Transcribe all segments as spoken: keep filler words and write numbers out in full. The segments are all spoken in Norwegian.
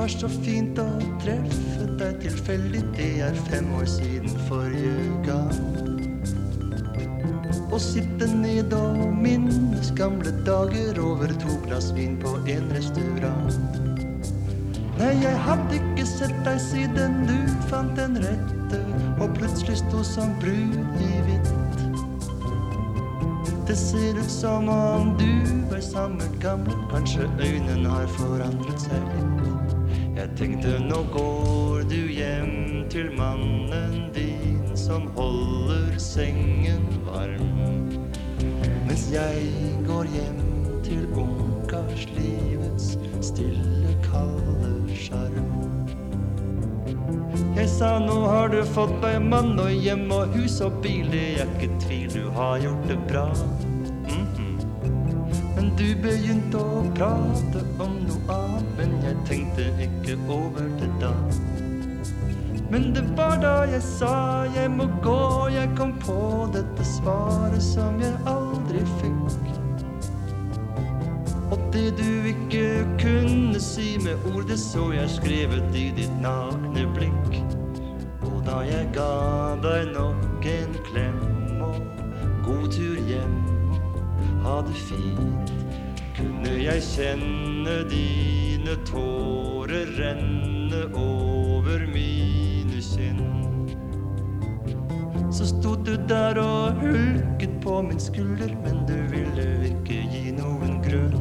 var så fint å treffe deg tilfeldig. Det er fem år siden forrige gang. Å sitte ned og minnes gamle dager over to glass vin på en restaurant. Nei, jeg hadde ikke sett deg siden du fant den rette, og plutselig stod som brud i hvitt. Det ser ut som om du er samme gamle, kanskje øynene har forandret seg litt. Jeg tenkte, nå går du hjem til mannen din som holder sengen varm, mens jeg går hjem til ungkarslivets stille, kalde sjarm. Jeg sa, nå har du fått deg mann og hjem og hus og bil, det er ikke tvil, du har gjort det bra. Mm-hmm. Men du begynte å prate om noe annet, men jeg tenkte ikke over det da. Men det var da jeg sa, jeg må gå, jeg kom på dette svaret som jeg aldri fikk. Og det du ikke kunne si med ord, det så jeg skrevet i ditt nakne blikk. Og da jeg ga deg nok en klem og god tur hjem, ha det fint, kunne jeg kjenne dine tårer renne over mine kinn. Så stod du der og hulket på min skulder, men du ville ikke gi noen grunn.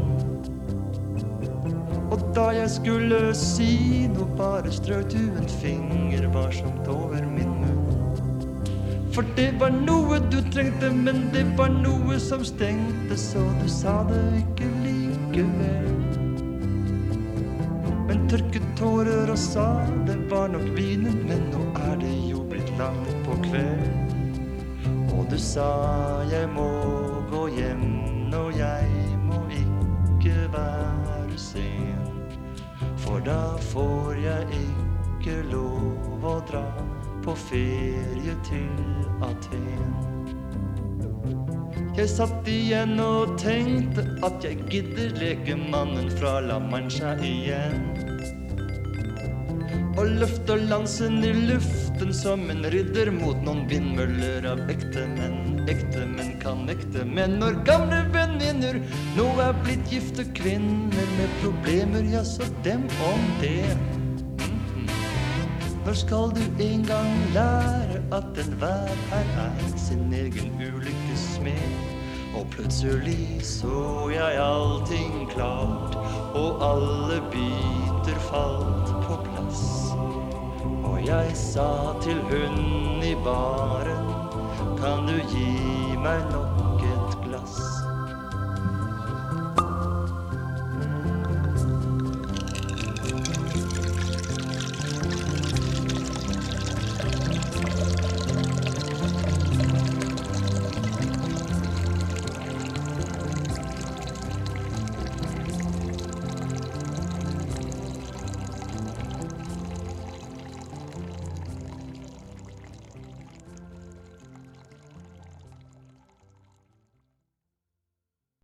Og da jeg skulle si noe, bare strøk du en finger varsomt over min munn. For det var noe du trengte, men det var noe som stengte, så du sa det ikke likevel. Men tørket tårer og sa det var nok vinen, men nå er det jo blitt langt på kveld. Og du sa jeg må gå hjem, og jeg må ikke være sen. For da får jeg ikke lov å dra på ferie til Aten. Jeg satt igjen og tenkte at jeg gidder leke mannen fra La Mancha igjen. Og løfter lansen i luften som en ridder mot noen vindmøller av ekte menn. Ekte menn kan ekte menn når gamle venninner nå er blitt gifte kvinner med problemer, ja, så dem om det. Mm-hmm. Når skal du en gang lære at enhver her er sin egen ulykkesmed? Og plutselig så jeg allting klart, og alle biter falt på plass. Og jeg sa til hun i baren, kan du gi meg nok